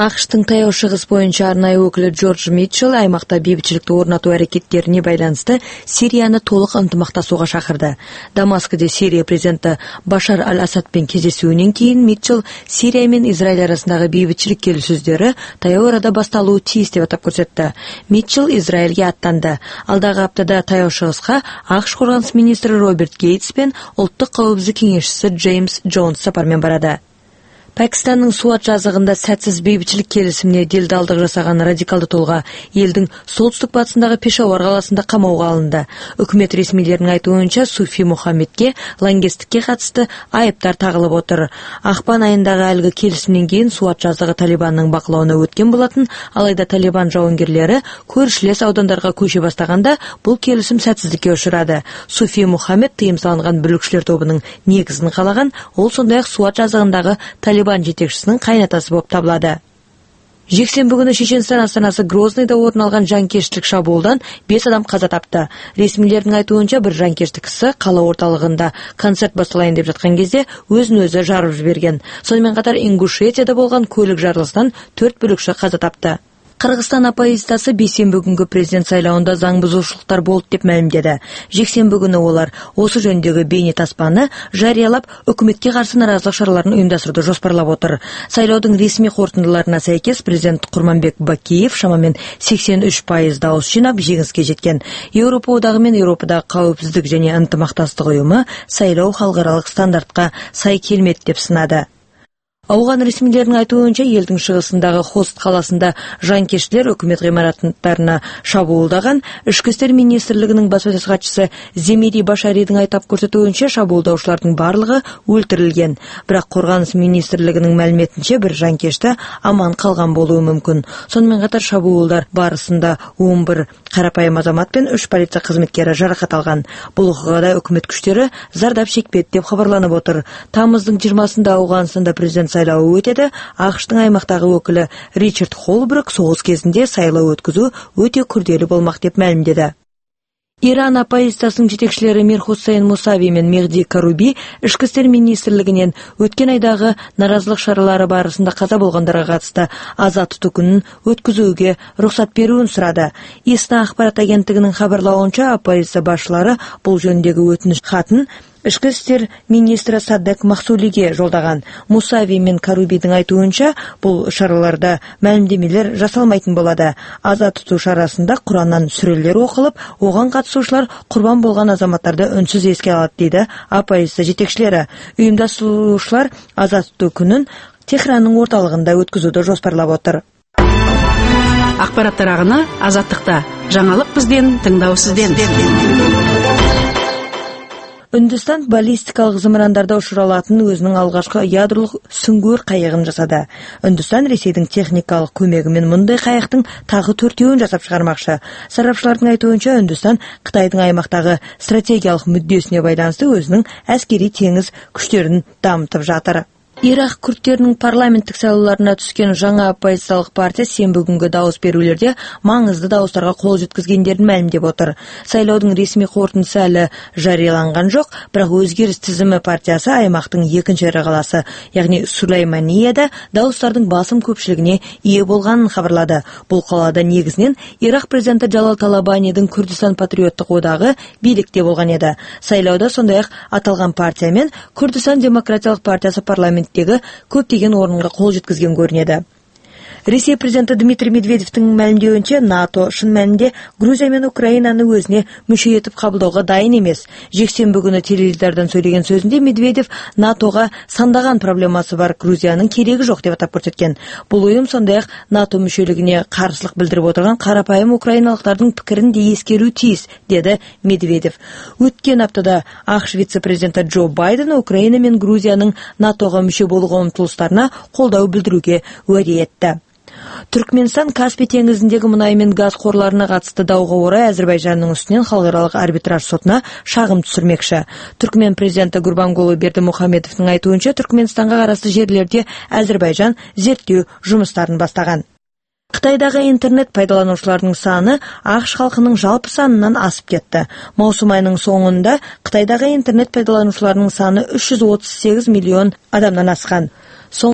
АКШтың Таяу Шығыс боюнча арнайы өкілі Джордж Митчелл аймақта бейбітшілікті орнату әрекеттеріне байланысты Сирияны толық ынтымақтасуға шақырды. Дамаскіде Сирия президенті Башар аль-Асадпен кездесуінен кейін Митчелл Сирия мен Израиль арасындағы бейбітшілік келіссөздері таяу арада басталуы тиіс деп атап көрсетті. Митчелл Израильге аттанды. Алдағы аптада Таяу Шығысқа АКШ қорғаныс министрі Роберт Гейтс пен ұлттық қауіпсіздік кеңесшісі Джеймс Джонс сапармен барады. Пәкістанның Суат жазығында сәтсіз бейбітшілік келісіміне делдалдық жасаған радикалды толға елдің солтүстік батысындағы Пешауар қаласында қамауға алынды. Үкімет ресмилерінің айтуынша Суфи Мухаммедке лаңкестікке қатысты айыптар тағылып отыр. Ақпан айындағы әлгі келісімнен кейін Суат жазығы Талибанның бақылауына өткен болатын, алайда Талибан жауынгерлері көршілес аудандарға көше бастағанда бұл келісім сәтсіздікке ұшырады. Суфи Мухаммед тыйым салынған бүлікшілер тобының негізін қалаған, ол сондай-ақ Суат жазығындағы Талибан жетекшісінің қайнатасы болып табылады. Жексенбі күні Шешенстан астанасы Грозныйда орын алған жанкештілік шабуылдан 5 адам қаза тапты. Ресмилердің айтуынша бір жанкешті кісі қала орталығында концерт басталайын деп жатқан кезде өзін-өзі жарып жіберген. Сонымен қатар Ингушетияда болған көлік жарылысынан 4 бүлікші қаза тапты. Қырғызстан оппозициясы бейсенбі күнгі президент сайлауында заң бұзушылықтар болды деп мәлімдеді. Жексенбі күні олар осы жөндегі бейнетаспаны жариялап, үкіметке қарсы наразылық шараларын ұйымдастыруды жоспарлап отыр. Сайлаудың ресми қорытындыларына сәйкес президент Құрманбек Бакиев шамамен 83% дауыс жинап жеңіске жеткен. Еуропа одағы мен Еуропадағы қауіпсіздік және ынтымақтастық ұйымы сайлау халықаралық стандартқа сай келмеді деп сынады. Ауған ресмилерінің айтуынша елдің шығысындағы Хост қаласында жанкештілер үкімет ғимараттарына шабуылдаған. Ішкі істер министрлігінің баспасөз хатшысы Земири Башаридің айтап көрсетуінше шабуылдаушылардың барлығы өлтірілген. Бірақ қорғаныс министрлігінің мәліметінше бір жанкешті аман қалған болуы мүмкін. Сонымен қатар шабуылдар барысында 11 қарапайым азамат пен 3 полиция қызметкері жарақат алған. Бұл оқиғада үкімет күштері зардап шекпеді деп хабарланып отыр. Тамыздың 20-сында Ауғанстанда президент сайлауы өтеді. АКШтың аймақтағы өкілі Ричард Холбрук соғыс кезінде сайлау өткізу өте күрделі болмақ деп мәлімдеді. Иран оппозициясының жетекшілері Мир Хусейн Мусави мен Мехди Каруби ішкі істер министрлігінен өткен айдағы наразылық шаралары барысында қаза болғандарға қатысты аза тұту күнін өткізуге рұқсат беруін сұрады. ИСНА ақпарат агенттігінің хабарлауынша оппозиция басшылары бұл жөніндегі өтініш хатын ішкі істер министрі Саддек Махсулиге жолдаған. Мусави мен Карубидің айтуынша бұл шараларда мәлімдемелер жасалмайтын болады. Аза тұту шарасында Құраннан сүрелер оқылып, оған қатысушылар құрбан болған азаматтарды үнсіз еске алады дейді оппозиция жетекшілері. Ұйымдастырушылар аза тұту күнін Техранның орталығында өткізуді жоспарлап отыр. Ақпараттар ағыны Азаттықта. Жаңалық бізден, тыңдау сізден. Үндістан баллистикалық зымырандарда ұшыра алатын өзінің алғашқы ядролық сүңгуір қайығын жасады. Үндістан Ресейдің техникалық көмегімен мұндай қайықтың тағы 4-еуін жасап шығармақшы. Сарапшылардың айтуынша Үндістан Қытайдың аймақтағы стратегиялық мүддесіне байланысты өзінің әскери теңіз күштерін дамытып жатыр. Ирак күрдтерінің парламенттік сайлауларына түскен жаңа оппозициялық партия сенбі күнгі дауыс берулерде маңызды дауыстарға қол жеткізгендерін мәлімдеп отыр. Сайлаудың ресми қорытындысы әлі жарияланған жоқ, бірақ өзгеріс тізімі партиясы аймақтың екінші ірі қаласы, яғни Сулейманияда дауыстардың басым көпшілігіне ие болғанын хабарлады. Бұл қалада негізінен Ирак президенті Джалал Талабанидің Күрдістан патриоттық одағы билікте болған еді. Сайлауда сондай-ақ аталған партия мен Күрдістан демократиялық партиясы парламент көптеген орынға қол жеткізген көрінеді. Ресей президенті Дмитрий Медведевтің мәлімдеуінше НАТО шын мәнінде Грузия мен Украинаны өзіне мүше етіп қабылдауға дайын емес. Жексенбі күні теледидардан сөйлеген сөзінде Медведев НАТОға сандаған проблемасы бар, Грузияның керегі жоқ деп атап көрсеткен. Бұл ұйым сондай-ақ НАТО мүшелігіне қарсылық білдіріп отырған қарапайым украиналықтардың пікірін де ескеру тиіс, деді Медведев. Өткен аптада АКШ вице-президенті Джо Байден Украина мен Грузияның НАТОға мүше болуға ұмтылыстарына қолдау білдіруге уәде етті. Түркменстан Каспий теңізіндегі мұнай мен газ қорларына қатысты дауға орай Әзербайжанның үстінен халықаралық арбитраж сотына шағым түсірмекші. Түркмен президенті Гурбангулы Бердімұхамедовтың айтуынша Түркменстанға қарасты жерлерде Әзербайжан зерттеу жұмыстарын бастаған. Қытайдағы интернет пайдаланушыларының саны АКШ халқының жалпы санынан асып кетті. Маусым айының соңында Қытайдағы интернет пайдаланушыларының саны 338 миллион адамнан асқан.